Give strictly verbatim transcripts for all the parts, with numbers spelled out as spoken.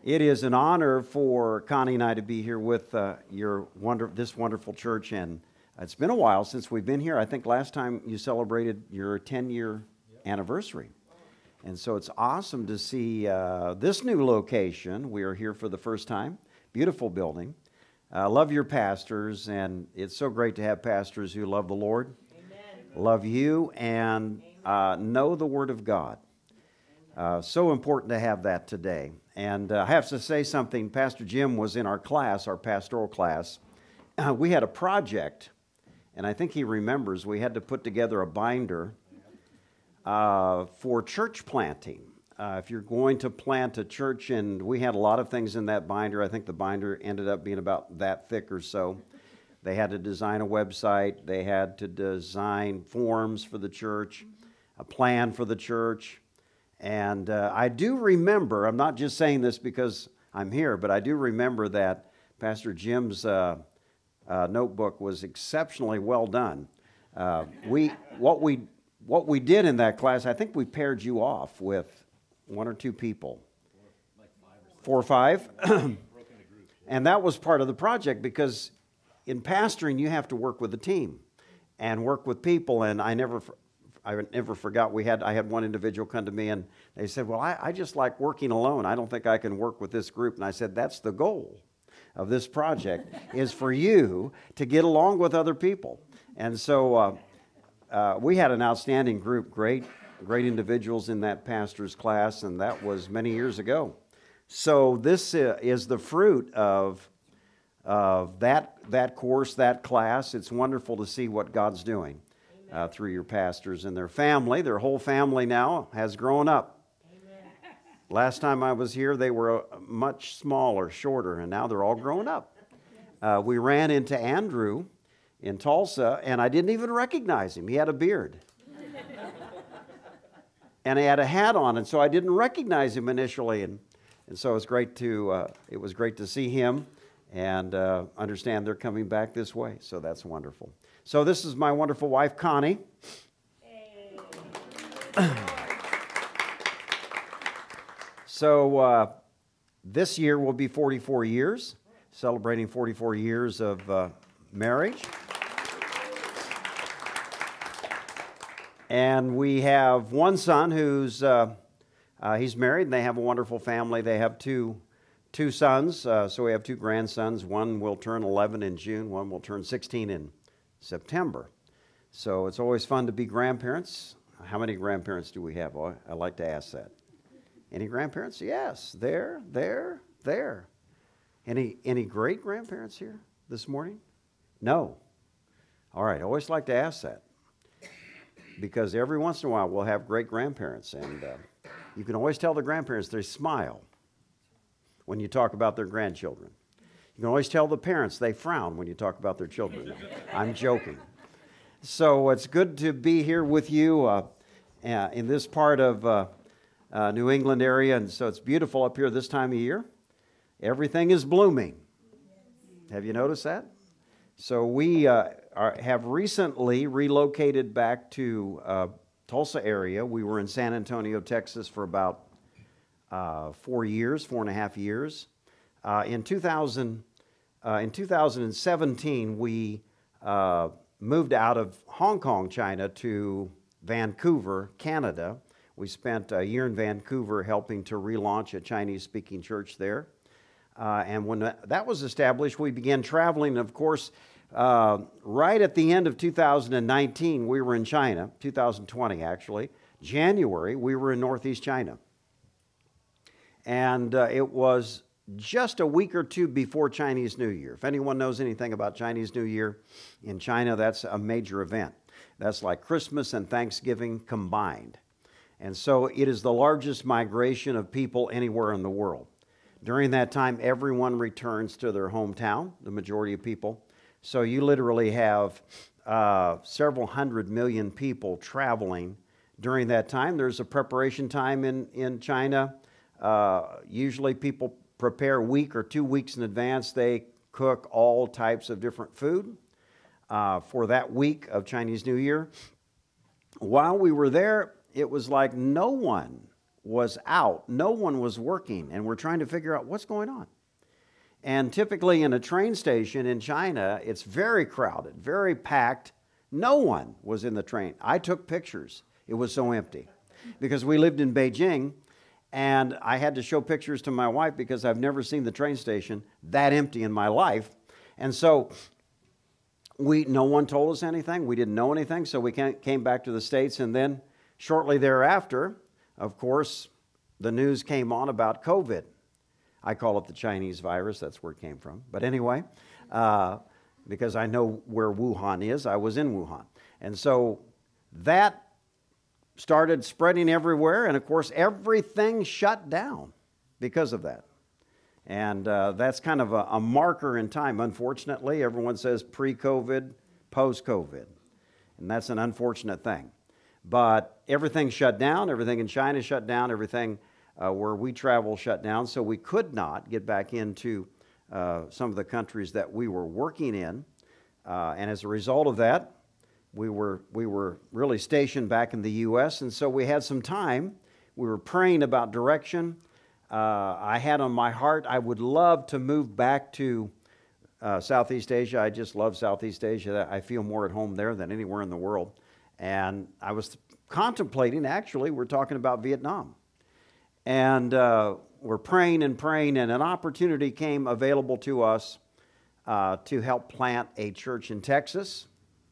It is an honor for Connie and I to be here with uh, your wonder, this wonderful church, and it's been a while since we've been here. I think last time you celebrated your ten-year anniversary, and so it's awesome to see uh, this new location. We are here for the first time. Beautiful building. I uh, love your pastors, and it's so great to have pastors who love the Lord, Amen. Love you, and uh, know the Word of God. Uh, so important to have that today. And uh, I have to say something. Pastor Jim was in our class, our pastoral class. Uh, we had a project, and I think he remembers, we had to put together a binder uh, for church planting. Uh, if you're going to plant a church, and we had a lot of things in that binder. I think the binder ended up being about that thick or so. They had to design a website. They had to design forms for the church, a plan for the church. And uh, I do remember, I'm not just saying this because I'm here, but I do remember that Pastor Jim's uh, uh, notebook was exceptionally well done. Uh, we what we what we did in that class, I think we paired you off with one or two people, four or five, and that was part of the project because in pastoring you have to work with a team and work with people, and I never. I never forgot we had I had one individual come to me and they said, well, I, I just like working alone. I don't think I can work with this group. And I said, that's the goal of this project is for you to get along with other people. And so uh, uh, we had an outstanding group, great, great individuals in that pastor's class, and that was many years ago. So this uh, is the fruit of, of that, that course, that class. It's wonderful to see what God's doing. Uh, through your pastors and their family. Their whole family now has grown up. Amen. Last time I was here, they were uh, much smaller, shorter, and now they're all grown up. Uh, we ran into Andrew in Tulsa, and I didn't even recognize him. He had a beard. And he had a hat on, and so I didn't recognize him initially. And, and so it was great to uh, it was great to see him and uh, understand they're coming back this way. So that's wonderful. So this is my wonderful wife, Connie. Hey. So uh, this year will be forty-four years, celebrating forty-four years of uh, marriage. And we have one son who's, uh, uh, he's married, and they have a wonderful family. They have two, two sons, uh, so we have two grandsons. One will turn eleven in June, one will turn sixteen in September. So it's always fun to be grandparents. How many grandparents do we have? Oh, I like to ask that. Any grandparents? Yes, there, there, there. Any any great grandparents here this morning? No. All right, I always like to ask that because every once in a while we'll have great grandparents, and uh, you can always tell the grandparents they smile when you talk about their grandchildren. You can always tell the parents they frown when you talk about their children. I'm joking. So it's good to be here with you uh, uh, in this part of uh, uh, New England area, and so it's beautiful up here this time of year. Everything is blooming. Have you noticed that? So we uh, are, have recently relocated back to uh, Tulsa area. We were in San Antonio, Texas for about uh, four years, four and a half years. Uh, in two thousand, uh, in two thousand seventeen, we uh, moved out of Hong Kong, China, to Vancouver, Canada. We spent a year in Vancouver helping to relaunch a Chinese-speaking church there. Uh, and when that was established, we began traveling. Of course, uh, right at the end of two thousand nineteen, we were in China, two thousand twenty actually. January, we were in Northeast China. And uh, it was just a week or two before Chinese New Year. If anyone knows anything about Chinese New Year, in China, that's a major event. That's like Christmas and Thanksgiving combined. And so it is the largest migration of people anywhere in the world. During that time, everyone returns to their hometown, the majority of people. So you literally have uh, several hundred million people traveling during that time. There's a preparation time in, in China. Uh, usually people prepare a week or two weeks in advance. They cook all types of different food uh, for that week of Chinese New Year. While we were there, it was like no one was out. No one was working, and we're trying to figure out what's going on. And typically in a train station in China, it's very crowded, very packed. No one was in the train. I took pictures. It was so empty because we lived in Beijing, and I had to show pictures to my wife because I've never seen the train station that empty in my life. And so we, no one told us anything. We didn't know anything, so we came back to the States. And then shortly thereafter, of course, the news came on about COVID. I call it the Chinese virus. That's where it came from. But anyway, uh, because I know where Wuhan is, I was in Wuhan. And so that started spreading everywhere. And of course, everything shut down because of that. And uh, that's kind of a, a marker in time. Unfortunately, everyone says pre-COVID, post-COVID. And that's an unfortunate thing. But everything shut down. Everything in China shut down. Everything uh, where we travel shut down. So we could not get back into uh, some of the countries that we were working in. Uh, and as a result of that, we were, we were really stationed back in the U S. And so we had some time. We were praying about direction. Uh, I had on my heart, I would love to move back to uh, Southeast Asia. I just love Southeast Asia. I feel more at home there than anywhere in the world. And I was contemplating, actually, we're talking about Vietnam. And uh, we're praying and praying, and an opportunity came available to us uh, to help plant a church in Texas.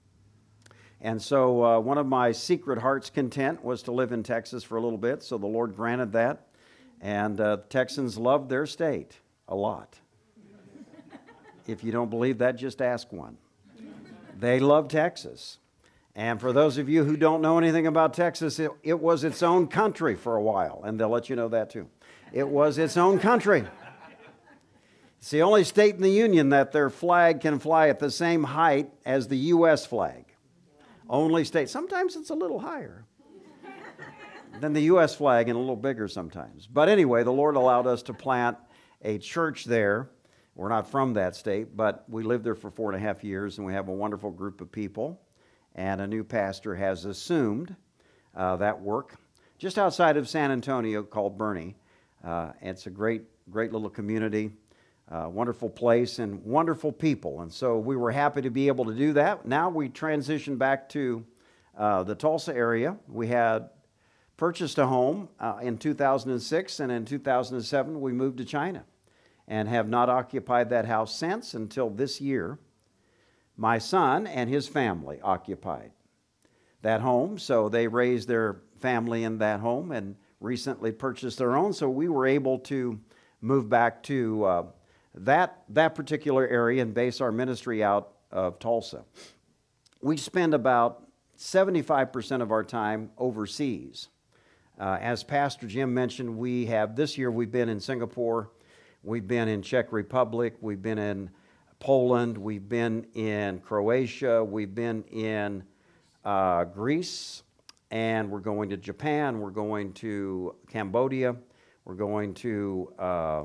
And so uh, one of my secret heart's content was to live in Texas for a little bit, so the Lord granted that. And uh, Texans love their state a lot. If you don't believe that, just ask one. They love Texas. And for those of you who don't know anything about Texas, it, it was its own country for a while, and they'll let you know that too. It was its own country. It's the only state in the Union that their flag can fly at the same height as the U S flag. Only state. Sometimes it's a little higher than the U S flag and a little bigger sometimes. But anyway, the Lord allowed us to plant a church there. We're not from that state, but we lived there for four and a half years, and we have a wonderful group of people. And a new pastor has assumed uh, that work just outside of San Antonio called Bernie. Uh, it's a great, great little community, uh, wonderful place, and wonderful people. And so we were happy to be able to do that. Now we transitioned back to uh, the Tulsa area. We had purchased a home uh, in two thousand six, and in two thousand seven we moved to China and have not occupied that house since until this year. My son and his family occupied that home, so they raised their family in that home and recently purchased their own, so we were able to move back to uh, that, that particular area and base our ministry out of Tulsa. We spend about seventy-five percent of our time overseas. Uh, as Pastor Jim mentioned, we have, this year we've been in Singapore, we've been in Czech Republic, we've been in Poland, we've been in Croatia, we've been in uh, Greece, and we're going to Japan, we're going to Cambodia, we're going to uh,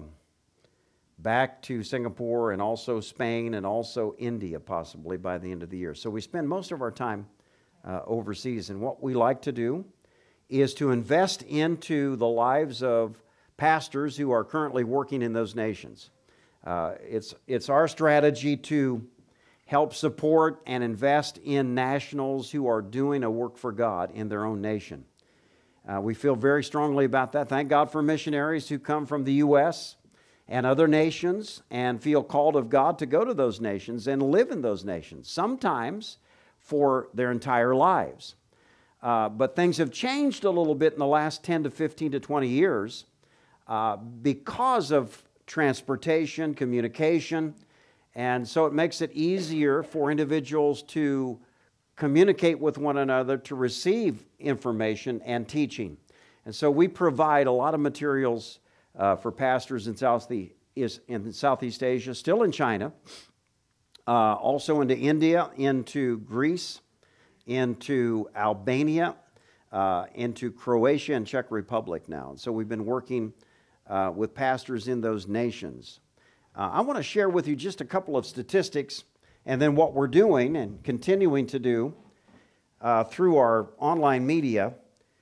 back to Singapore, and also Spain, and also India possibly by the end of the year. So we spend most of our time uh, overseas, and what we like to do is to invest into the lives of pastors who are currently working in those nations. Uh, it's, it's our strategy to help support and invest in nationals who are doing a work for God in their own nation. Uh, we feel very strongly about that. Thank God for missionaries who come from the U S and other nations and feel called of God to go to those nations and live in those nations, sometimes for their entire lives. Uh, but things have changed a little bit in the last ten to fifteen to twenty years uh, because of transportation, communication, and so it makes it easier for individuals to communicate with one another, to receive information and teaching. And so we provide a lot of materials uh, for pastors in Southeast, in Southeast Asia, still in China, uh, also into India, into Greece, into Albania, uh, into Croatia and Czech Republic now. And so we've been working Uh, with pastors in those nations. Uh, I want to share with you just a couple of statistics and then what we're doing and continuing to do uh, through our online media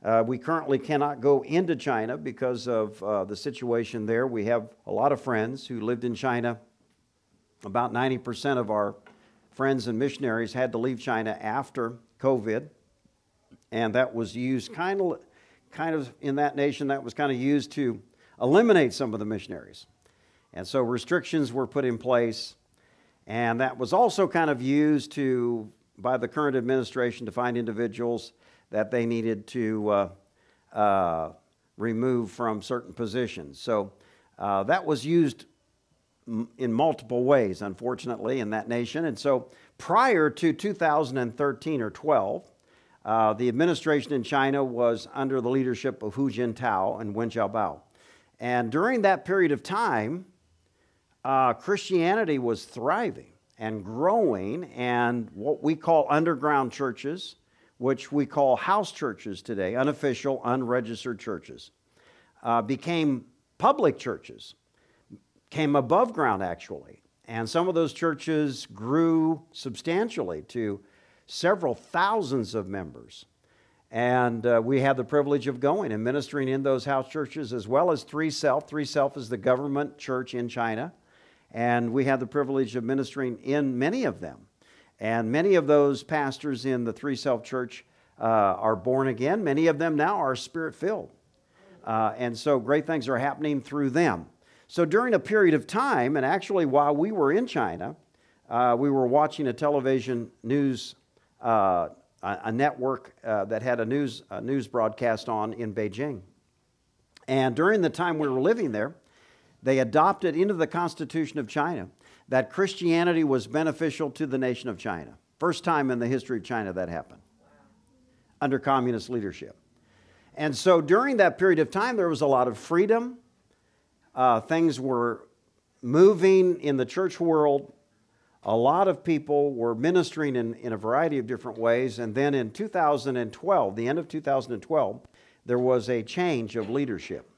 Uh, we currently cannot go into China because of uh, the situation there. We have a lot of friends who lived in China. About ninety percent of our friends and missionaries had to leave China after COVID, and that was used kind of, kind of in that nation, that was kind of used to eliminate some of the missionaries. And so restrictions were put in place, and that was also kind of used to, by the current administration, to find individuals that they needed to uh, uh, remove from certain positions. So uh, that was used m- in multiple ways, unfortunately, in that nation. And so prior to two thousand thirteen or twelve, uh, the administration in China was under the leadership of Hu Jintao and Wen Jiabao. And during that period of time, uh, Christianity was thriving and growing, and what we call underground churches, which we call house churches today, unofficial, unregistered churches, uh, became public churches, came above ground actually. And some of those churches grew substantially to several thousands of members. And uh, we had the privilege of going and ministering in those house churches, as well as Three Self. Three Self is the government church in China. And we had the privilege of ministering in many of them. And many of those pastors in the Three Self Church uh, are born again. Many of them now are Spirit-filled. Uh, and so great things are happening through them. So during a period of time, and actually while we were in China, uh, we were watching a television news, uh, a, a network uh, that had a news, a news broadcast on in Beijing. And during the time we were living there, they adopted into the Constitution of China that Christianity was beneficial to the nation of China. First time in the history of China that happened, under communist leadership. And so during that period of time, there was a lot of freedom. Uh, things were moving in the church world. A lot of people were ministering in, in a variety of different ways. And then in two thousand twelve, the end of two thousand twelve, there was a change of leadership.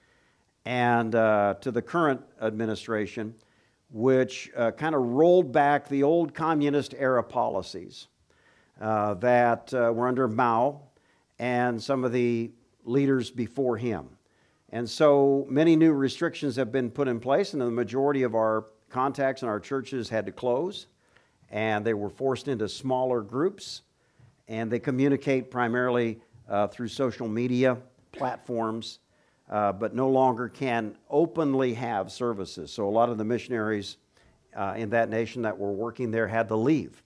And uh, to the current administration, which uh, kind of rolled back the old communist-era policies uh, that uh, were under Mao and some of the leaders before him. And so many new restrictions have been put in place, and the majority of our contacts in our churches had to close, and they were forced into smaller groups, and they communicate primarily uh, through social media platforms, Uh, but no longer can openly have services. So a lot of the missionaries uh, in that nation that were working there had to leave.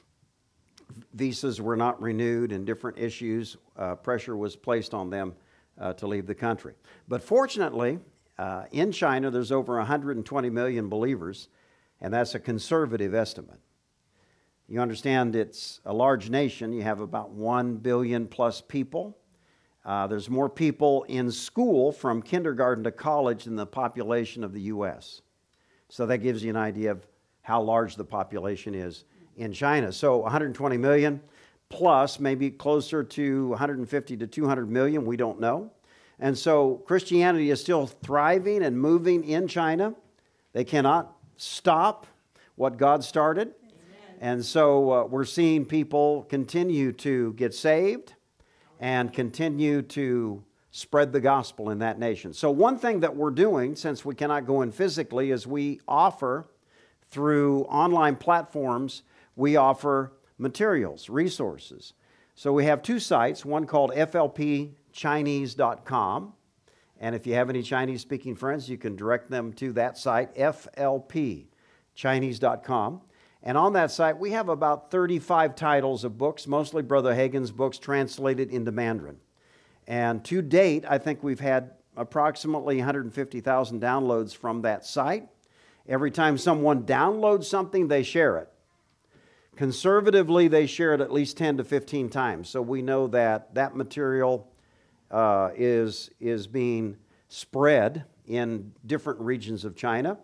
Visas were not renewed and different issues. Uh, pressure was placed on them uh, to leave the country. But fortunately, uh, in China, there's over one hundred twenty million believers, and that's a conservative estimate. You understand it's a large nation. You have about one billion plus people. Uh, there's more people in school from kindergarten to college than the population of the U S So that gives you an idea of how large the population is in China. So one hundred twenty million plus, maybe closer to one hundred fifty to two hundred million, we don't know. And so Christianity is still thriving and moving in China. They cannot stop what God started. Amen. And so uh, we're seeing people continue to get saved and continue to spread the gospel in that nation. So one thing that we're doing, since we cannot go in physically, is we offer, through online platforms, we offer materials, resources. So we have two sites, one called F L P Chinese dot com, and if you have any Chinese-speaking friends, you can direct them to that site, F L P Chinese dot com. And on that site, we have about thirty-five titles of books, mostly Brother Hagin's books translated into Mandarin. And to date, I think we've had approximately one hundred fifty thousand downloads from that site. Every time someone downloads something, they share it. Conservatively, they share it at least ten to fifteen times. So we know that that material uh, is, is being spread in different regions of China.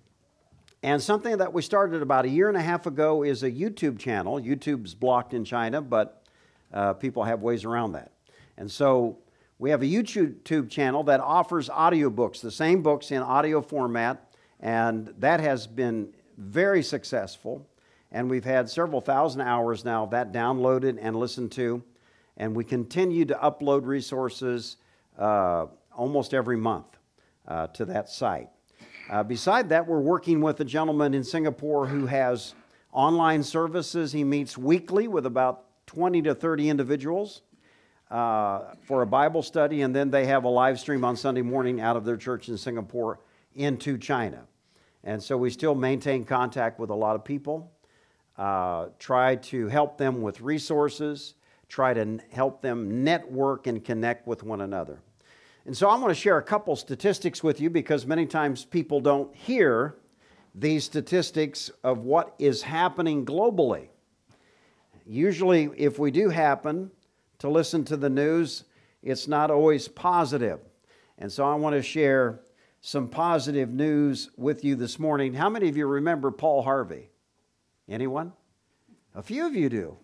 And something that we started about a year and a half ago is a YouTube channel. YouTube's blocked in China, but uh, people have ways around that. And so we have a YouTube channel that offers audiobooks, the same books in audio format, and that has been very successful. And we've had several thousand hours now of that downloaded and listened to. And we continue to upload resources uh, almost every month uh, to that site. Uh, beside that, we're working with a gentleman in Singapore who has online services. He meets weekly with about twenty to thirty individuals uh, for a Bible study, and then they have a live stream on Sunday morning out of their church in Singapore into China. And so we still maintain contact with a lot of people, uh, try to help them with resources, try to help them network and connect with one another. And so I'm going to share a couple statistics with you because many times people don't hear these statistics of what is happening globally. Usually, if we do happen to listen to the news, it's not always positive. And so I want to share some positive news with you this morning. How many of you remember Paul Harvey? Anyone? A few of you do.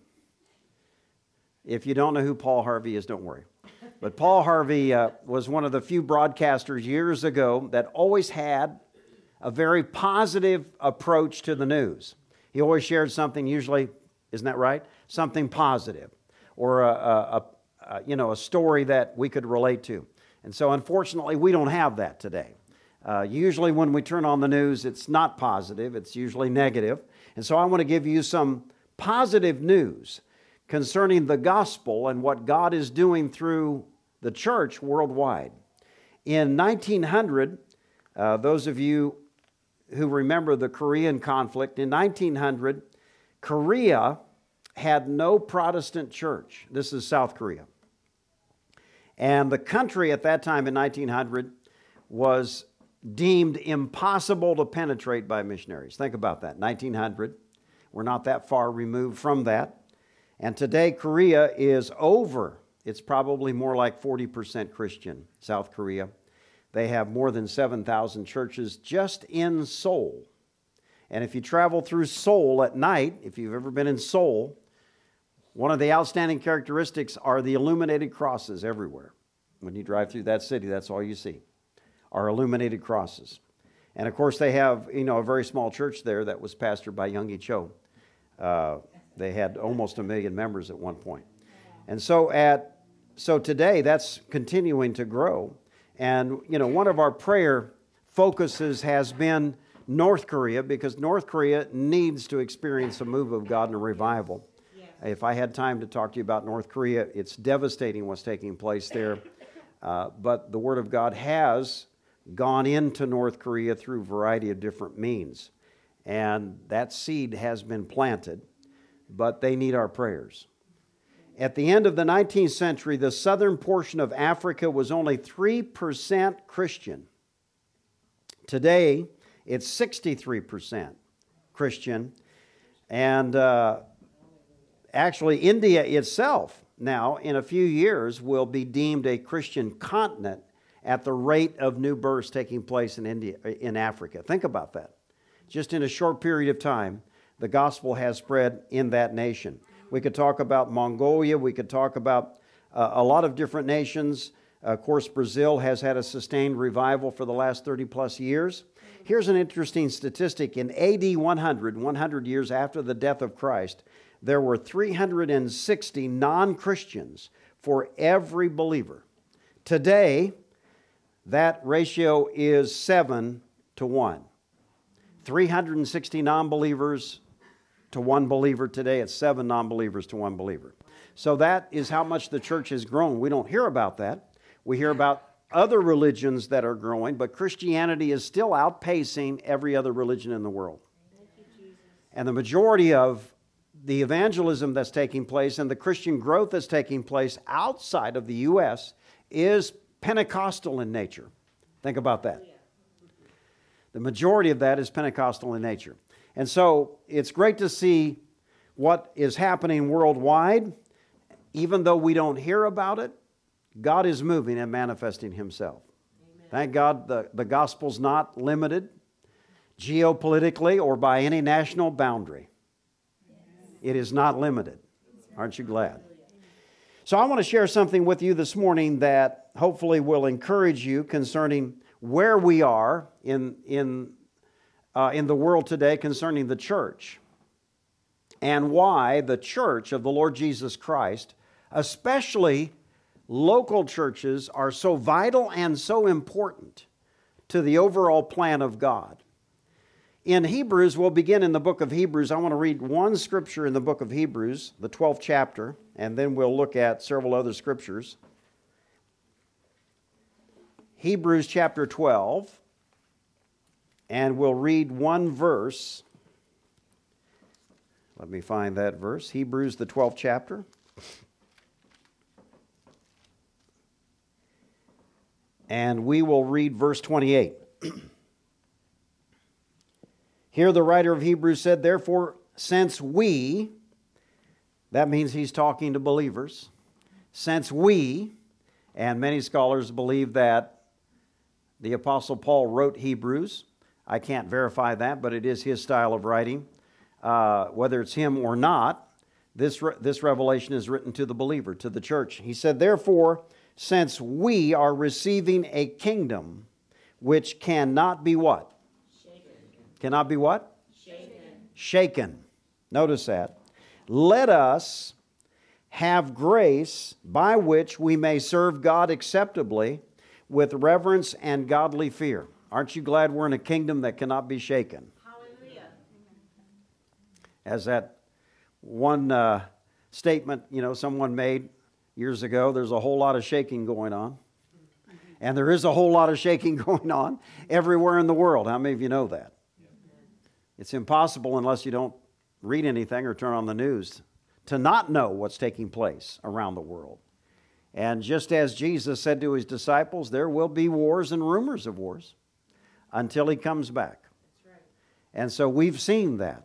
If you don't know who Paul Harvey is, don't worry. But Paul Harvey uh, was one of the few broadcasters years ago that always had a very positive approach to the news. He always shared something, usually, isn't that right? Something positive, or a, a, a you know a story that we could relate to. And so, unfortunately, we don't have that today. Uh, usually, when we turn on the news, it's not positive; it's usually negative. And so, I want to give you some positive news concerning the gospel and what God is doing through the church worldwide. In nineteen hundred, uh, those of you who remember the Korean conflict, in nineteen hundred, Korea had no Protestant church. This is South Korea. And the country at that time in nineteen hundred was deemed impossible to penetrate by missionaries. Think about that, nineteen hundred. We're not that far removed from that. And today, Korea is over. It's probably more like forty percent Christian, South Korea. They have more than seven thousand churches just in Seoul. And if you travel through Seoul at night, if you've ever been in Seoul, one of the outstanding characteristics are the illuminated crosses everywhere. When you drive through that city, that's all you see, are illuminated crosses. And of course, they have, you know, a very small church there that was pastored by Youngie Cho. Uh, they had almost a million members at one point. And so at so today, that's continuing to grow. And, you know, one of our prayer focuses has been North Korea, because North Korea needs to experience a move of God and a revival. Yes. If I had time to talk to you about North Korea, it's devastating what's taking place there. Uh, but the Word of God has gone into North Korea through a variety of different means. And that seed has been planted, but they need our prayers. At the end of the nineteenth century, the southern portion of Africa was only three percent Christian. Today, it's sixty-three percent Christian. And uh, actually, India itself now, in a few years, will be deemed a Christian continent at the rate of new births taking place in India, in Africa. Think about that. Just in a short period of time, the gospel has spread in that nation. We could talk about Mongolia. We could talk about uh, a lot of different nations. Uh, of course, Brazil has had a sustained revival for the last thirty plus years. Here's an interesting statistic. In A D one hundred, one hundred years after the death of Christ, there were three hundred sixty non-Christians for every believer. Today, that ratio is seven to one. three hundred sixty non-believers to one believer today. It's seven non-believers to one believer. So that is how much the church has grown. We don't hear about that. We hear about other religions that are growing, but Christianity is still outpacing every other religion in the world. And the majority of the evangelism that's taking place and the Christian growth that's taking place outside of the U S is Pentecostal in nature. Think about that. The majority of that is Pentecostal in nature. And so it's great to see what is happening worldwide. Even though we don't hear about it, God is moving and manifesting Himself. Amen. Thank God the, the gospel's not limited geopolitically or by any national boundary. Yes. It is not limited. Aren't you glad? So I want to share something with you this morning that hopefully will encourage you concerning where we are in, in, uh, in the world today concerning the church, and why the church of the Lord Jesus Christ Especially local churches are so vital and so important to the overall plan of God. In Hebrews, we'll begin in the book of Hebrews. I want to read one scripture in the book of Hebrews, the twelfth chapter, and then we'll look at several other scriptures. Hebrews chapter twelve, and we'll read one verse. Let me find that verse. Hebrews, the twelfth chapter. And we will read verse twenty-eight. Here the writer of Hebrews said, therefore, since we, that means he's talking to believers, since we, and many scholars believe that the Apostle Paul wrote Hebrews. I can't verify that, but it is his style of writing. Uh, whether it's him or not, this, re- this revelation is written to the believer, to the church. He said, therefore, since we are receiving a kingdom which cannot be what? Shaken. Cannot be what? Shaken. Shaken. Notice that. Let us have grace by which we may serve God acceptably with reverence and godly fear. Aren't you glad we're in a kingdom that cannot be shaken? Hallelujah. As that one uh, statement, you know, someone made years ago, there's a whole lot of shaking going on. And there is a whole lot of shaking going on everywhere in the world. How many of you know that? It's impossible unless you don't read anything or turn on the news to not know what's taking place around the world. And just as Jesus said to his disciples, there will be wars and rumors of wars until he comes back. That's right. And so we've seen that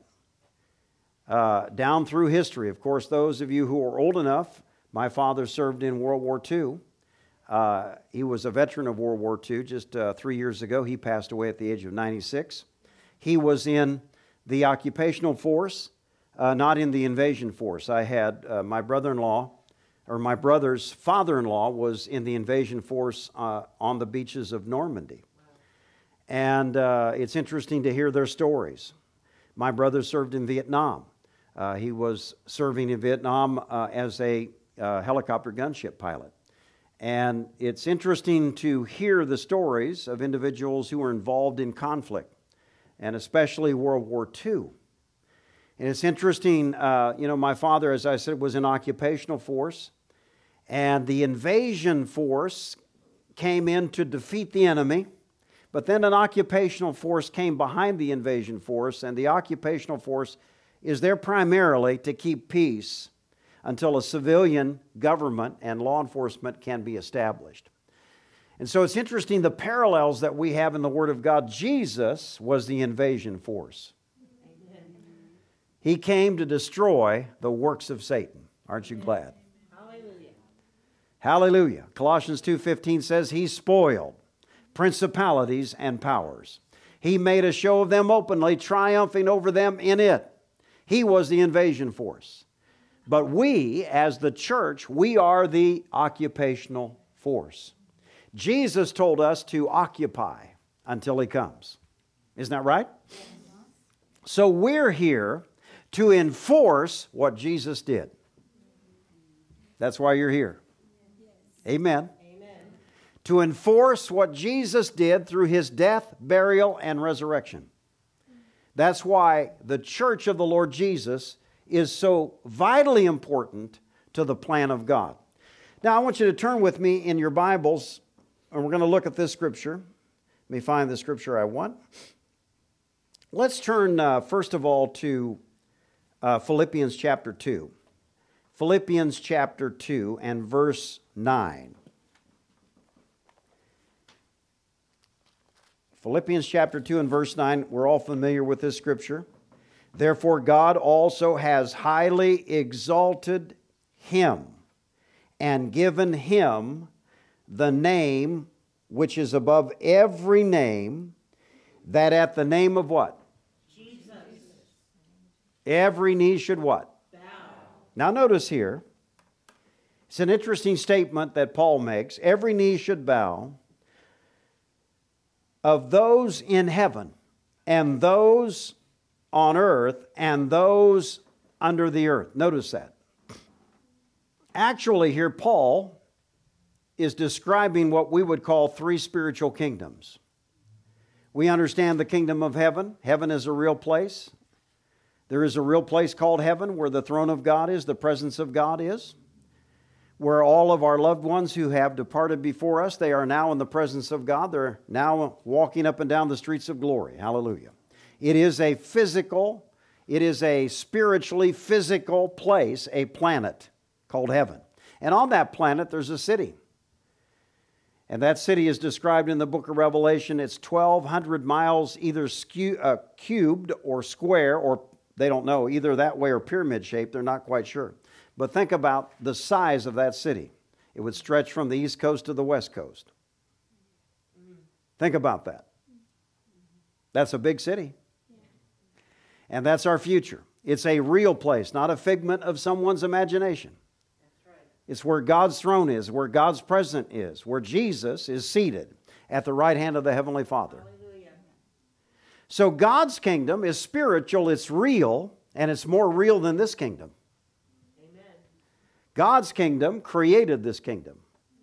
uh, down through history. Of course, those of you who are old enough, my father served in World War Two. Uh, he was a veteran of World War Two. Just uh, three years ago, he passed away at the age of ninety-six. He was in the occupational force, uh, not in the invasion force. I had uh, my brother-in-law, or my brother's father-in-law was in the invasion force uh, on the beaches of Normandy. And uh, it's interesting to hear their stories. My brother served in Vietnam. Uh, he was serving in Vietnam uh, as a uh, helicopter gunship pilot. And it's interesting to hear the stories of individuals who were involved in conflict, and especially World War Two. And it's interesting, uh, you know, my father, as I said, was in occupational force, and the invasion force came in to defeat the enemy, but then an occupational force came behind the invasion force, and the occupational force is there primarily to keep peace until a civilian government and law enforcement can be established. And so it's interesting the parallels that we have in the Word of God. Jesus was the invasion force. Amen. He came to destroy the works of Satan. Aren't you glad? Hallelujah. Hallelujah. Colossians two fifteen says, He spoiled principalities and powers. He made a show of them openly, triumphing over them in it. He was the invasion force. But we, as the church, we are the occupational force. Jesus told us to occupy until He comes. Isn't that right? Yes. So we're here to enforce what Jesus did. That's why you're here. Yes. Amen. Amen. To enforce what Jesus did through His death, burial, and resurrection. That's why the church of the Lord Jesus is so vitally important to the plan of God. Now I want you to turn with me in your Bibles, and we're going to look at this scripture. Let me find the scripture I want. Let's turn uh, first of all to uh, Philippians chapter two. Philippians chapter two and verse nine. Philippians chapter two and verse nine, we're all familiar with this scripture. Therefore God also has highly exalted Him and given Him the name which is above every name, that at the name of what? Jesus. Every knee should what? Bow. Now notice here, it's an interesting statement that Paul makes. Every knee should bow of those in heaven and those on earth and those under the earth. Notice that. Actually, here Paul is describing what we would call three spiritual kingdoms. We understand the kingdom of heaven. Heaven is a real place. There is a real place called heaven where the throne of God is, the presence of God is, where all of our loved ones who have departed before us, they are now in the presence of God. They're now walking up and down the streets of glory. Hallelujah. It is a physical, it is a spiritually physical place, a planet called heaven. And on that planet, there's a city. And that city is described in the book of Revelation. It's twelve hundred miles either skew, uh, cubed or square, or they don't know, either that way or pyramid shaped. They're not quite sure. But think about the size of that city. It would stretch from the east coast to the west coast. Think about that. That's a big city. And that's our future. It's a real place, not a figment of someone's imagination. It's where God's throne is, where God's presence is, where Jesus is seated at the right hand of the Heavenly Father. Hallelujah. So God's kingdom is spiritual, it's real, and it's more real than this kingdom. Amen. God's kingdom created this kingdom.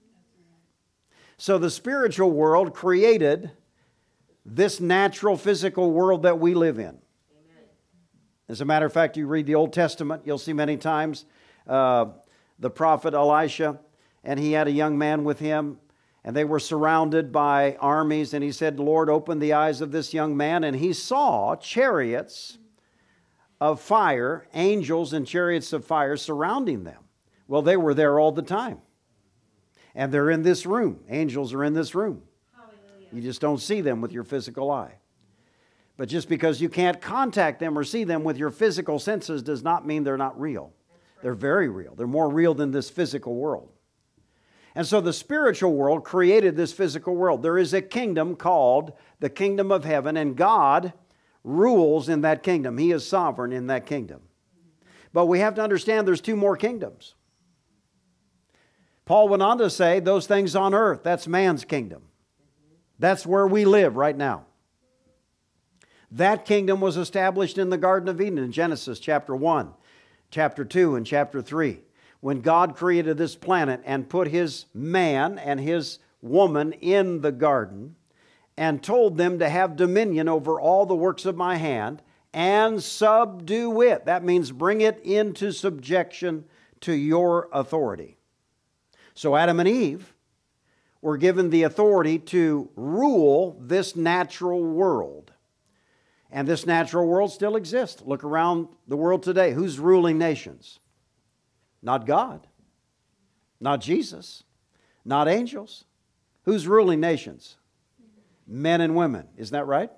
So the spiritual world created this natural physical world that we live in. Amen. As a matter of fact, you read the Old Testament, you'll see many times uh, the prophet Elisha, and he had a young man with him, and they were surrounded by armies, and he said, Lord, open the eyes of this young man, and he saw chariots of fire, angels and chariots of fire surrounding them. Well, they were there all the time. And they're in this room. Angels are in this room. Hallelujah. You just don't see them with your physical eye. But just because you can't contact them or see them with your physical senses does not mean they're not real. They're very real. They're more real than this physical world. And so the spiritual world created this physical world. There is a kingdom called the kingdom of heaven, and God rules in that kingdom. He is sovereign in that kingdom. But we have to understand there's two more kingdoms. Paul went on to say those things on earth, that's man's kingdom. That's where we live right now. That kingdom was established in the Garden of Eden in Genesis chapter one. Chapter two and chapter three, when God created this planet and put His man and His woman in the garden and told them to have dominion over all the works of my hand and subdue it. That means bring it into subjection to your authority. So Adam and Eve were given the authority to rule this natural world. And this natural world still exists. Look around the world today. Who's ruling nations? Not God. Not Jesus. Not angels. Who's ruling nations? Men and women. Isn't that right?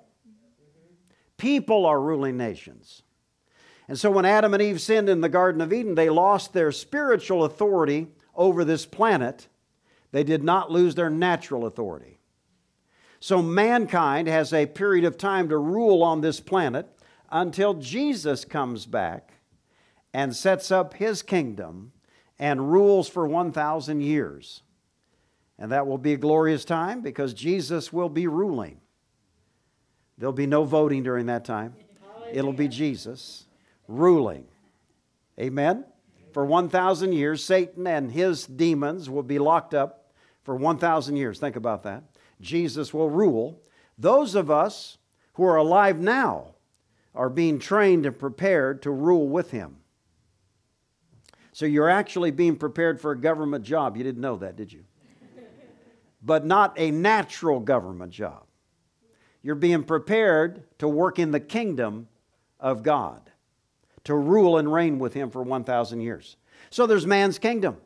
People are ruling nations. And so when Adam and Eve sinned in the Garden of Eden, they lost their spiritual authority over this planet. They did not lose their natural authority. So mankind has a period of time to rule on this planet until Jesus comes back and sets up His kingdom and rules for one thousand years. And that will be a glorious time because Jesus will be ruling. There'll be no voting during that time. It'll be Jesus ruling. Amen? For one thousand years, Satan and his demons will be locked up for one thousand years. Think about that. Jesus will rule. Those of us who are alive now are being trained and prepared to rule with Him. So you're actually being prepared for a government job. You didn't know that, did you? But not a natural government job. You're being prepared to work in the kingdom of God, to rule and reign with Him for one thousand years. So there's man's kingdom.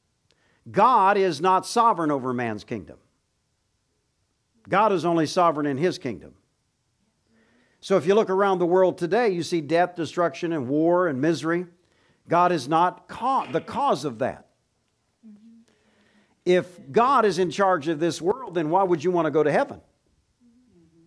God is not sovereign over man's kingdom. God is only sovereign in His kingdom. So if you look around the world today, you see death, destruction, and war and misery. God is not ca- the cause of that. Mm-hmm. If God is in charge of this world, then why would you want to go to heaven? Mm-hmm.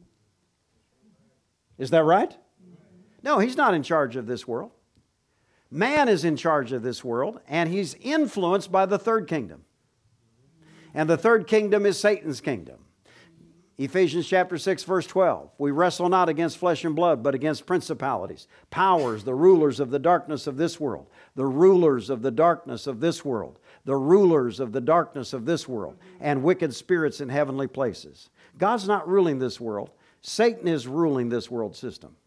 Is that right? Mm-hmm. No, He's not in charge of this world. Man is in charge of this world, and he's influenced by the third kingdom. And the third kingdom is Satan's kingdom. Ephesians chapter six, verse twelve. We wrestle not against flesh and blood, but against principalities, powers, the rulers of the darkness of this world, the rulers of the darkness of this world, the rulers of the darkness of this world, and wicked spirits in heavenly places. God's not ruling this world. Satan is ruling this world system.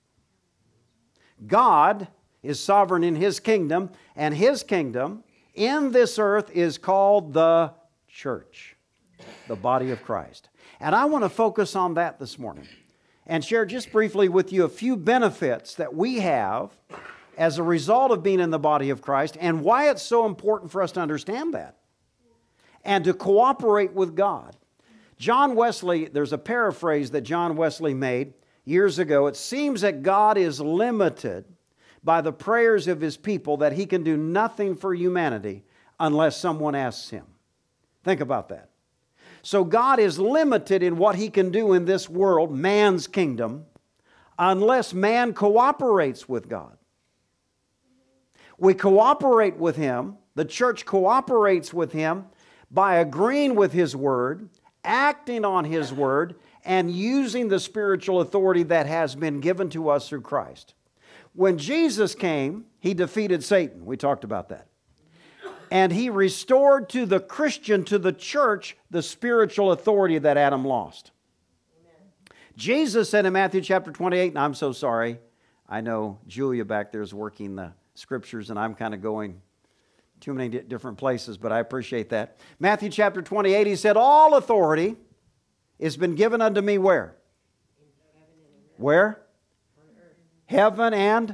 God is sovereign in His kingdom, and His kingdom in this earth is called the church, the body of Christ. And I want to focus on that this morning and share just briefly with you a few benefits that we have as a result of being in the body of Christ and why it's so important for us to understand that and to cooperate with God. John Wesley, there's a paraphrase that John Wesley made years ago. It seems that God is limited by the prayers of His people, that He can do nothing for humanity unless someone asks Him. Think about that. So God is limited in what He can do in this world, man's kingdom, unless man cooperates with God. We cooperate with Him, the church cooperates with Him by agreeing with His Word, acting on His Word, and using the spiritual authority that has been given to us through Christ. When Jesus came, He defeated Satan. We talked about that. And He restored to the Christian, to the church, the spiritual authority that Adam lost. Amen. Jesus said in Matthew chapter twenty-eight, and I'm so sorry, I know Julia back there is working the scriptures and I'm kind of going too many different places, but I appreciate that. Matthew chapter twenty-eight, He said, all authority has been given unto me where? Where? Heaven and?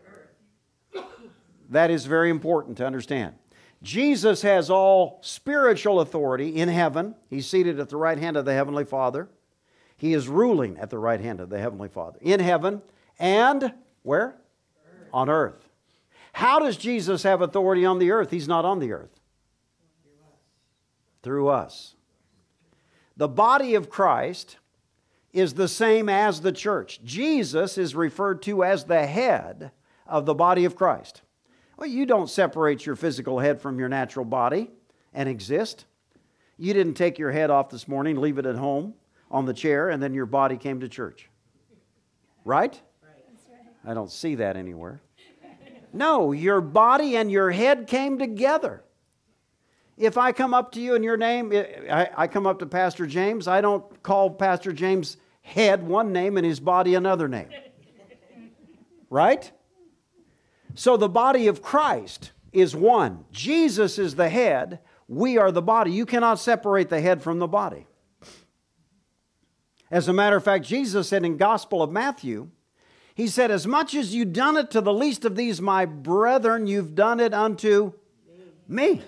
That is very important to understand. Jesus has all spiritual authority in heaven. He's seated at the right hand of the Heavenly Father. He is ruling at the right hand of the Heavenly Father. In heaven and where? Earth. On earth. How does Jesus have authority on the earth? He's not on the earth. Through us. The body of Christ is the same as the church. Jesus is referred to as the head of the body of Christ. Well, you don't separate your physical head from your natural body and exist. You didn't take your head off this morning, leave it at home on the chair, and then your body came to church. Right? I don't see that anywhere. No, your body and your head came together. If I come up to you in your name, I, I come up to Pastor James, I don't call Pastor James' head one name and his body another name. Right? So the body of Christ is one. Jesus is the head. We are the body. You cannot separate the head from the body. As a matter of fact, Jesus said in Gospel of Matthew, He said, as much as you've done it to the least of these, my brethren, you've done it unto me.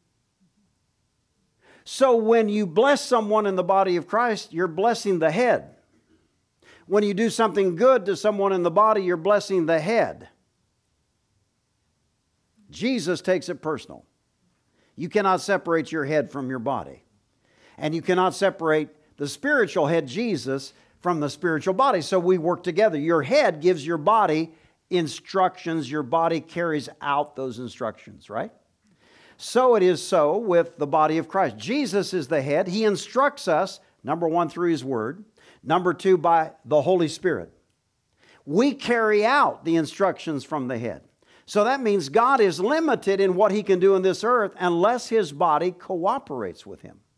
So when you bless someone in the body of Christ, you're blessing the head. When you do something good to someone in the body, you're blessing the head. Jesus takes it personal. You cannot separate your head from your body. And you cannot separate the spiritual head, Jesus, from the spiritual body. So we work together. Your head gives your body instructions. Your body carries out those instructions, right? So it is so with the body of Christ. Jesus is the head. He instructs us, number one, through His Word. Number two, by the Holy Spirit. We carry out the instructions from the head. So that means God is limited in what He can do in this earth unless His body cooperates with Him.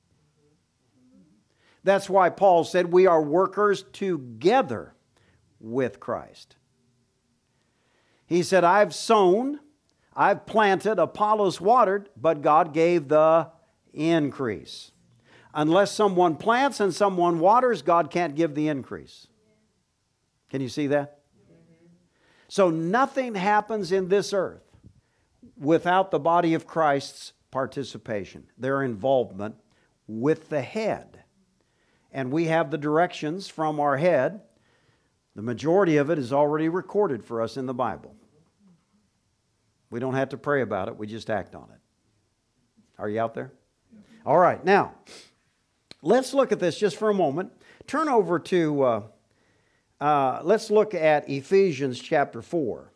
That's why Paul said we are workers together with Christ. He said, I've sown, I've planted, Apollos watered, but God gave the increase. Unless someone plants and someone waters, God can't give the increase. Can you see that? So nothing happens in this earth without the body of Christ's participation, their involvement with the head. And we have the directions from our head. The majority of it is already recorded for us in the Bible. We don't have to pray about it, we just act on it. Are you out there? All right, now, let's look at this just for a moment. Turn over to... Uh, Uh, let's look at Ephesians chapter four.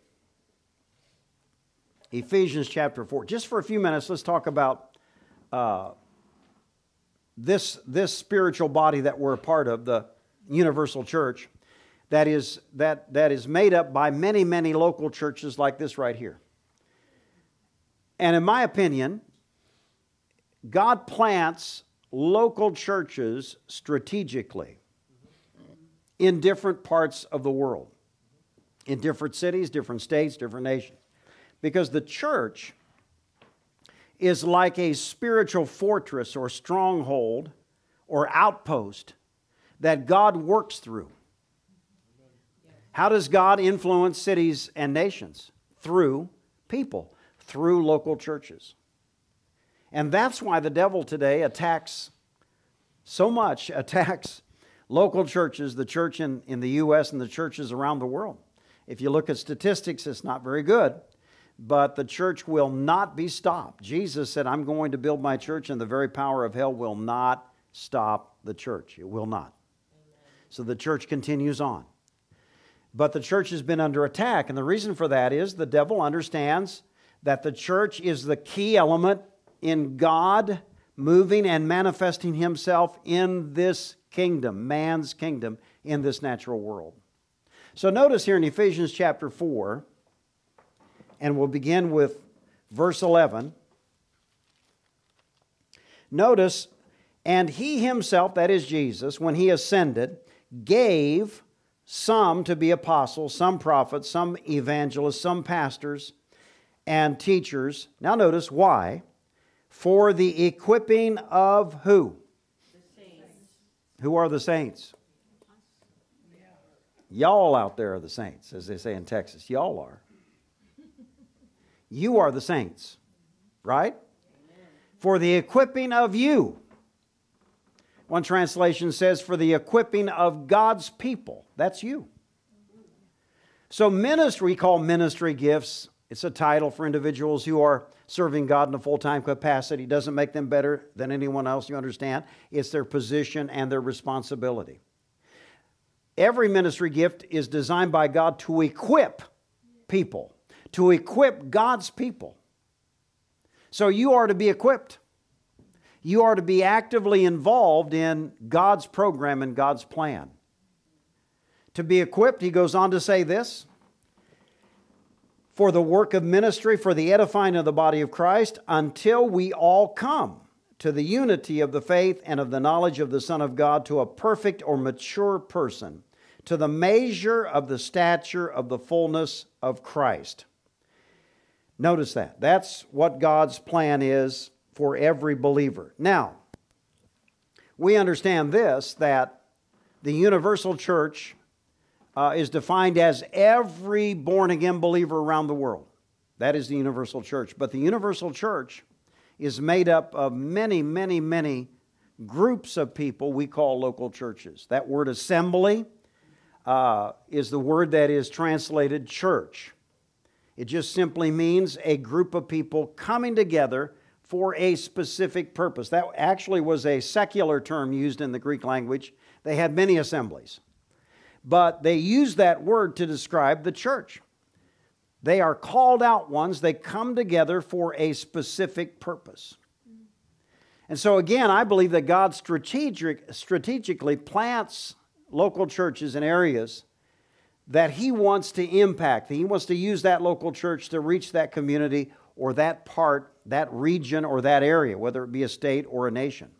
Ephesians chapter four. Just for a few minutes, let's talk about uh, this, this spiritual body that we're a part of, the universal church, that is, that, that is made up by many, many local churches like this right here. And in my opinion, God plants local churches strategically in different parts of the world, in different cities, different states, different nations. Because the church is like a spiritual fortress or stronghold or outpost that God works through. How does God influence cities and nations? Through people, through local churches. And that's why the devil today attacks so much, attacks local churches, the church in, in the U S and the churches around the world. If you look at statistics, it's not very good, but the church will not be stopped. Jesus said, I'm going to build my church, and the very power of hell will not stop the church. It will not. Amen. So the church continues on. But the church has been under attack, and the reason for that is the devil understands that the church is the key element in God moving and manifesting himself in this kingdom, man's kingdom, in this natural world. So notice here in Ephesians chapter four, and we'll begin with verse eleven. Notice, and he himself, that is Jesus, when he ascended, gave some to be apostles, some prophets, some evangelists, some pastors and teachers. Now notice why. For the equipping of who? The saints. Who are the saints? Y'all out there are the saints, as they say in Texas. Y'all are. You are the saints, right? Amen. For the equipping of you. One translation says, for the equipping of God's people. That's you. So ministry, we call ministry gifts. It's a title for individuals who are serving God in a full-time capacity. It doesn't make them better than anyone else, you understand. It's their position and their responsibility. Every ministry gift is designed by God to equip people. To equip God's people. So you are to be equipped. You are to be actively involved in God's program and God's plan. To be equipped, he goes on to say this, for the work of ministry, for the edifying of the body of Christ, until we all come to the unity of the faith and of the knowledge of the Son of God, to a perfect or mature person, to the measure of the stature of the fullness of Christ. Notice that. That's what God's plan is for every believer. Now, we understand this, that the universal church uh, is defined as every born-again believer around the world. That is the universal church. But the universal church is made up of many, many, many groups of people we call local churches. That word assembly uh, is the word that is translated church. It just simply means a group of people coming together for a specific purpose. That actually was a secular term used in the Greek language. They had many assemblies. But they used that word to describe the church. They are called out ones. They come together for a specific purpose. And so again, I believe that God strategic, strategically plants local churches in areas that He wants to impact. He wants to use that local church to reach that community or that part, that region or that area, whether it be a state or a nation.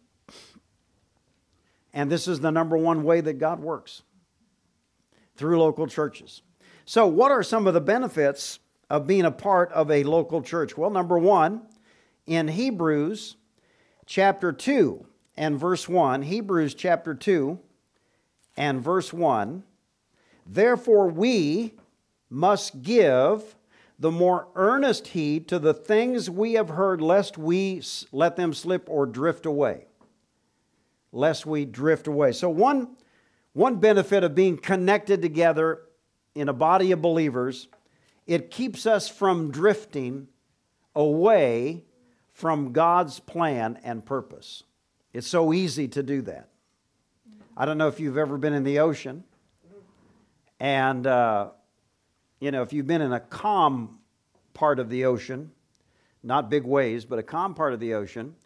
And this is the number one way that God works, through local churches. So what are some of the benefits of being a part of a local church? Well, number one, in Hebrews chapter two and verse one, Hebrews chapter two and verse one, therefore we must give the more earnest heed to the things we have heard, lest we let them slip or drift away. Lest we drift away. So one, one benefit of being connected together in a body of believers, it keeps us from drifting away from God's plan and purpose. It's so easy to do that. I don't know if you've ever been in the ocean, and uh, you know, if you've been in a calm part of the ocean, not big waves, but a calm part of the ocean,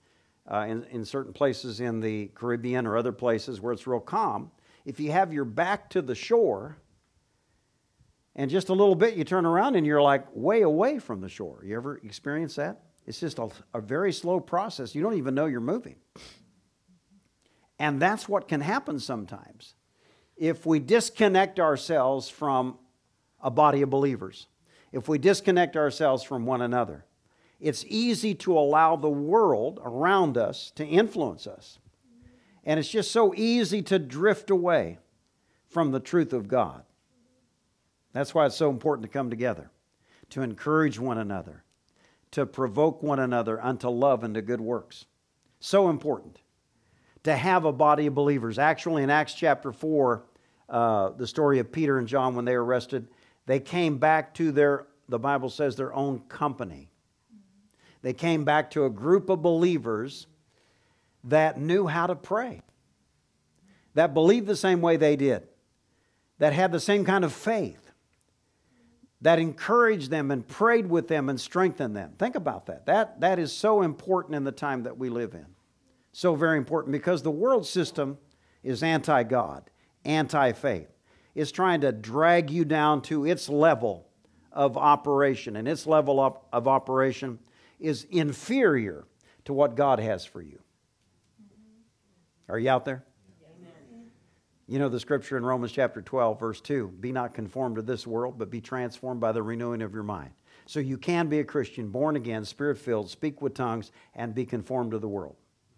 uh, in, in certain places in the Caribbean or other places where it's real calm, if you have your back to the shore and just a little bit you turn around and you're like way away from the shore. You ever experience that? It's just a, a very slow process. You don't even know you're moving. And that's what can happen sometimes if we disconnect ourselves from a body of believers, if we disconnect ourselves from one another. It's easy to allow the world around us to influence us. And it's just so easy to drift away from the truth of God. That's why it's so important to come together, to encourage one another, to provoke one another unto love and to good works. So important to have a body of believers. Actually, in Acts chapter four, uh, the story of Peter and John when they were arrested, they came back to their, the Bible says, their own company. They came back to a group of believers that knew how to pray, that believed the same way they did, that had the same kind of faith, that encouraged them and prayed with them and strengthened them. Think about that. That, that is so important in the time that we live in. So very important, because the world system is anti-God, anti-faith. It's trying to drag you down to its level of operation, and its level of, of operation is inferior to what God has for you. Are you out there? Amen. You know the scripture in Romans chapter twelve, verse two, be not conformed to this world, but be transformed by the renewing of your mind. So you can be a Christian, born again, spirit-filled, speak with tongues, and be conformed to the world.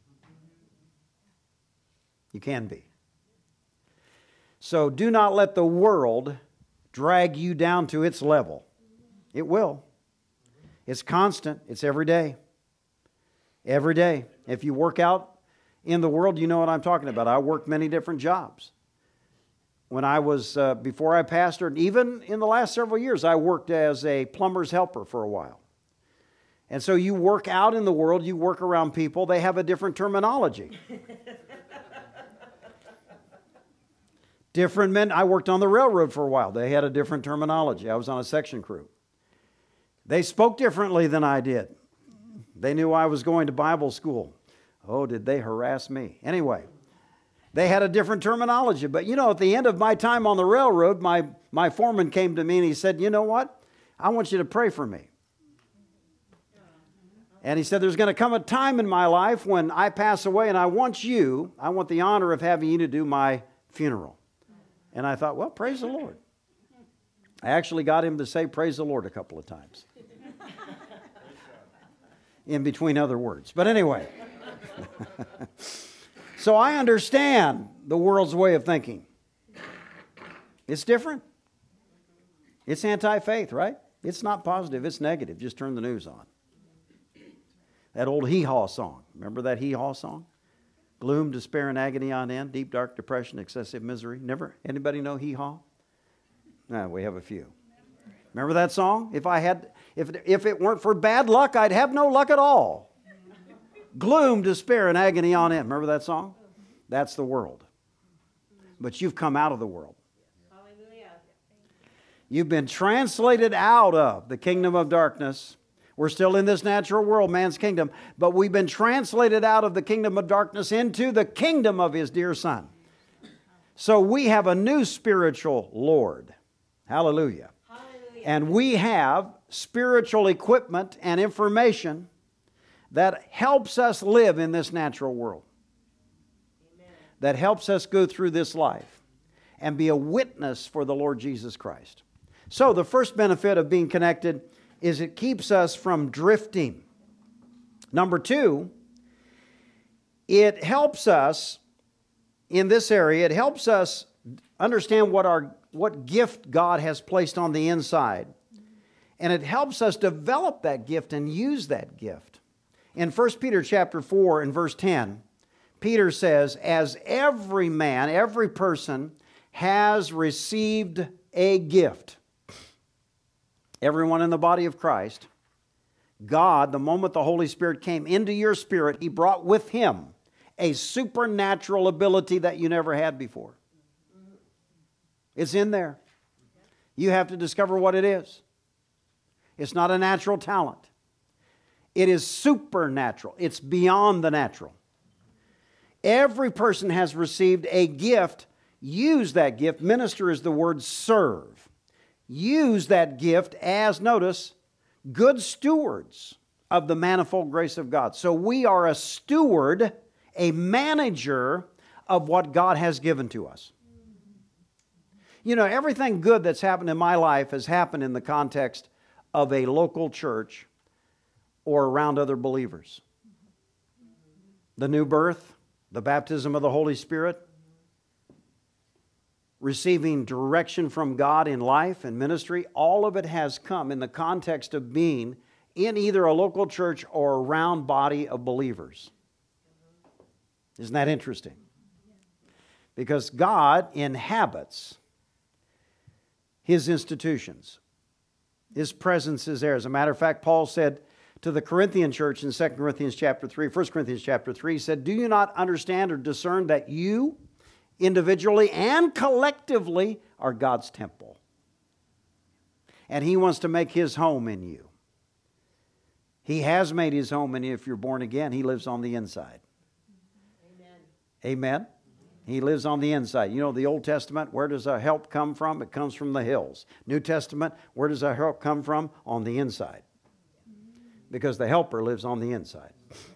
You can be. So do not let the world drag you down to its level. It will. It's constant. It's every day. Every day. If you work out in the world, you know what I'm talking about. I worked many different jobs. When I was, uh, before I pastored, even in the last several years, I worked as a plumber's helper for a while. And so you work out in the world, you work around people, they have a different terminology. Different men. I worked on the railroad for a while. They had a different terminology. I was on a section crew. They spoke differently than I did. They knew I was going to Bible school. Oh, did they harass me? Anyway, they had a different terminology. But, you know, at the end of my time on the railroad, my, my foreman came to me and he said, you know what? I want you to pray for me. And he said, there's going to come a time in my life when I pass away and I want you, I want the honor of having you to do my funeral. And I thought, well, praise the Lord. I actually got him to say praise the Lord a couple of times. In between other words. But anyway. So I understand the world's way of thinking. It's different. It's anti-faith, right? It's not positive, it's negative. Just turn the news on. That old hee-haw song. Remember that hee-haw song? Gloom, despair, and agony on end. Deep, dark depression, excessive misery. Never? Anybody know hee-haw? No, we have a few. Remember that song? If I had, if, if it weren't for bad luck, I'd have no luck at all. Gloom, despair, and agony on end. Remember that song? That's the world. But you've come out of the world. Hallelujah. You've been translated out of the kingdom of darkness. We're still in this natural world, man's kingdom, but we've been translated out of the kingdom of darkness into the kingdom of His dear Son. So we have a new spiritual Lord. Hallelujah. Hallelujah. And we have spiritual equipment and information that helps us live in this natural world. Amen. That helps us go through this life and be a witness for the Lord Jesus Christ. So the first benefit of being connected is it keeps us from drifting. Number two, it helps us in this area, it helps us understand what our what gift God has placed on the inside. And it helps us develop that gift and use that gift. In First Peter chapter four and verse ten, Peter says, as every man, every person has received a gift. Everyone in the body of Christ, God, the moment the Holy Spirit came into your spirit, He brought with Him a supernatural ability that you never had before. It's in there. You have to discover what it is. It's not a natural talent. It is supernatural. It's beyond the natural. Every person has received a gift. Use that gift. Minister is the word serve. Use that gift as, notice, good stewards of the manifold grace of God. So we are a steward, a manager of what God has given to us. You know, everything good that's happened in my life has happened in the context of a local church or around other believers. The new birth, the baptism of the Holy Spirit, receiving direction from God in life and ministry, all of it has come in the context of being in either a local church or a round body of believers. Isn't that interesting? Because God inhabits His institutions. His presence is there. As a matter of fact, Paul said to the Corinthian church in Second Corinthians chapter three, First Corinthians chapter three, he said, "Do you not understand or discern that you, individually and collectively, are God's temple? And He wants to make His home in you. He has made His home in you if you're born again. He lives on the inside." Amen. Amen. He lives on the inside. You know, the Old Testament, where does our help come from? It comes from the hills. New Testament, where does our help come from? On the inside. Because the helper lives on the inside.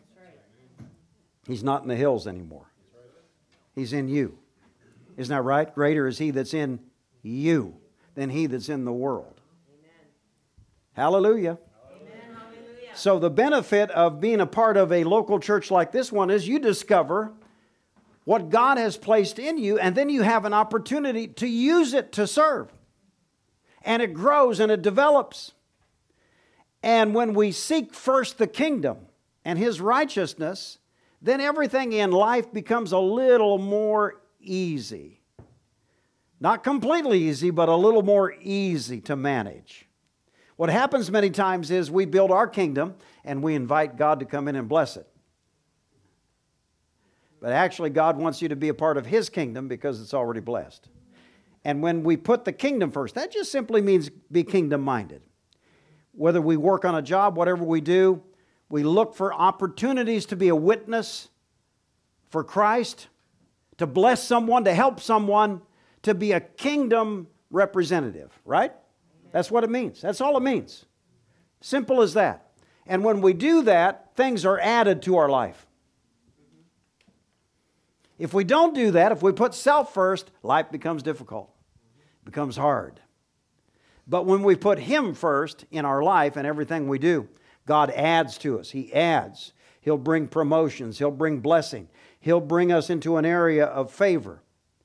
He's not in the hills anymore. He's in you. Isn't that right? Greater is He that's in you than he that's in the world. Amen. Hallelujah. Amen. So the benefit of being a part of a local church like this one is you discover what God has placed in you, and then you have an opportunity to use it to serve. And it grows and it develops. And when we seek first the kingdom and His righteousness, then everything in life becomes a little more easy. Not completely easy, but a little more easy to manage. What happens many times is we build our kingdom and we invite God to come in and bless it. But actually, God wants you to be a part of His kingdom because it's already blessed. And when we put the kingdom first, that just simply means be kingdom-minded. Whether we work on a job, whatever we do, we look for opportunities to be a witness for Christ, to bless someone, to help someone, to be a kingdom representative, right? That's what it means. That's all it means. Simple as that. And when we do that, things are added to our life. If we don't do that, if we put self first, life becomes difficult, becomes hard. But when we put Him first in our life and everything we do, God adds to us. He adds. He'll bring promotions. He'll bring blessing. He'll bring us into an area of favor.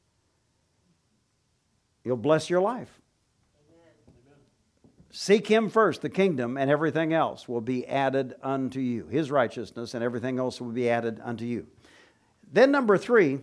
He'll bless your life. Amen. Seek Him first, the kingdom, and everything else will be added unto you. His righteousness and everything else will be added unto you. Then number three,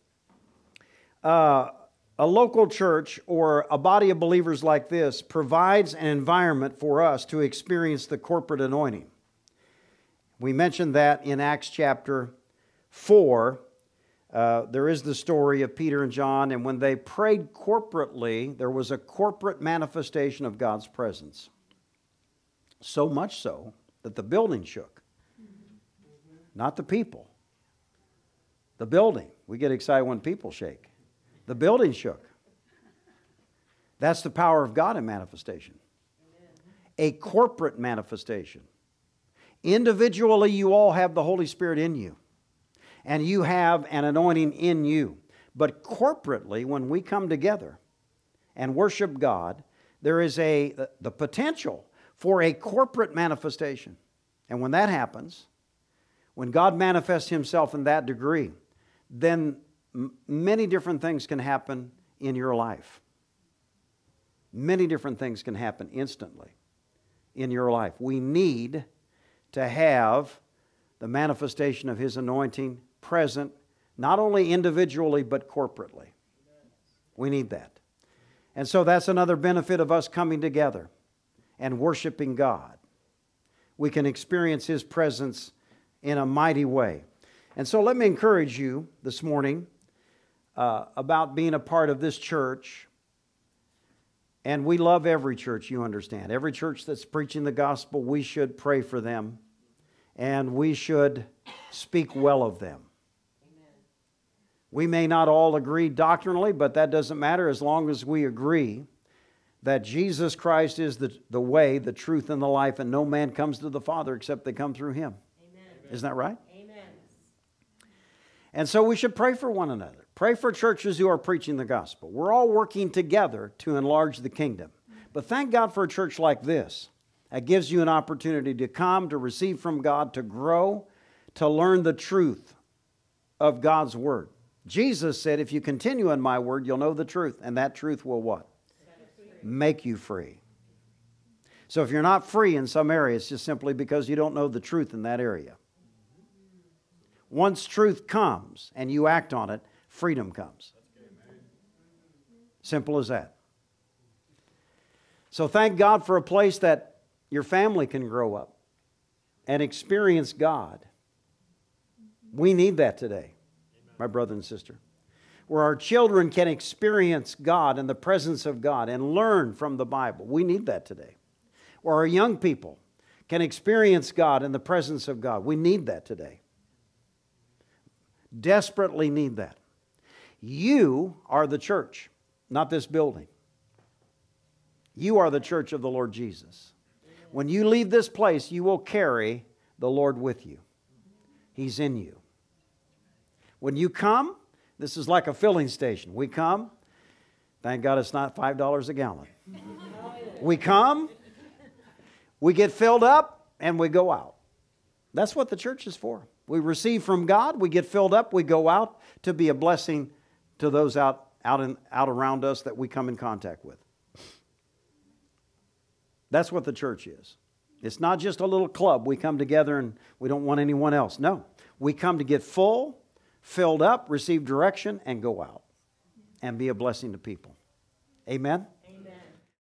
uh, a local church or a body of believers like this provides an environment for us to experience the corporate anointing. We mentioned that in Acts chapter four. Uh, there is the story of Peter and John, and when they prayed corporately, there was a corporate manifestation of God's presence. So much so that the building shook. Not the people. The building. We get excited when people shake. The building shook. That's the power of God in manifestation. A corporate manifestation. Individually, you all have the Holy Spirit in you. And you have an anointing in you. But corporately, when we come together and worship God, there is a the potential for a corporate manifestation. And when that happens, when God manifests Himself in that degree, then m- many different things can happen in your life. Many different things can happen instantly in your life. We need to have the manifestation of His anointing present, not only individually, but corporately. We need that. And so that's another benefit of us coming together and worshiping God. We can experience His presence in a mighty way. And so let me encourage you this morning uh, about being a part of this church. And we love every church, you understand. Every church that's preaching the gospel, we should pray for them. and we should speak well of them. We may not all agree doctrinally, but that doesn't matter as long as we agree that Jesus Christ is the, the way, the truth, and the life, and no man comes to the Father except they come through Him. Amen. Isn't that right? Amen. And so we should pray for one another. Pray for churches who are preaching the gospel. We're all working together to enlarge the kingdom. But thank God for a church like this. That gives you an opportunity to come, to receive from God, to grow, to learn the truth of God's Word. Jesus said, if you continue in my Word, you'll know the truth. And that truth will what? Make you free. So if you're not free in some area, it's just simply because you don't know the truth in that area. Once truth comes and you act on it, freedom comes. Simple as that. So thank God for a place that your family can grow up and experience God. We need that today, my brother and sister. Where our children can experience God and the presence of God and learn from the Bible. We need that today. Where our young people can experience God and the presence of God. We need that today. Desperately need that. You are the church, not this building. You are the church of the Lord Jesus. When you leave this place, you will carry the Lord with you. He's in you. When you come, this is like a filling station. We come, thank God it's not five dollars a gallon. We come, we get filled up, and we go out. That's what the church is for. We receive from God, we get filled up, we go out to be a blessing to those out, out, in, out around us that we come in contact with. That's what the church is. It's not just a little club. We come together and we don't want anyone else. No, we come to get full, filled up, receive direction, and go out and be a blessing to people. Amen?